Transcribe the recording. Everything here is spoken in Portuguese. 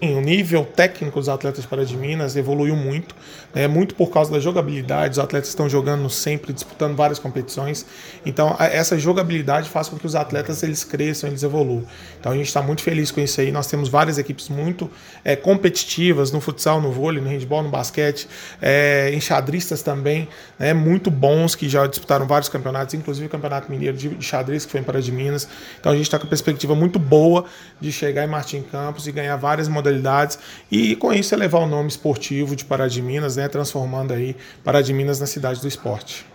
O nível técnico dos atletas de Pará de Minas evoluiu muito, né? Muito por causa da jogabilidade. Os atletas estão jogando sempre, disputando várias competições. Então, essa jogabilidade faz com que os atletas eles cresçam, eles evoluam. Então, a gente está muito feliz com isso aí. Nós temos várias equipes muito competitivas no futsal, no vôlei, no handebol, no basquete, enxadristas também, né? Muito bons que já disputaram vários campeonatos, inclusive o Campeonato Mineiro de Xadrez, que foi em Pará de Minas. Então, a gente está com uma perspectiva muito boa de chegar em Martim Campos e ganhar várias modalidades e com isso elevar o nome esportivo de Pará de Minas, né, transformando aí Pará de Minas na cidade do esporte.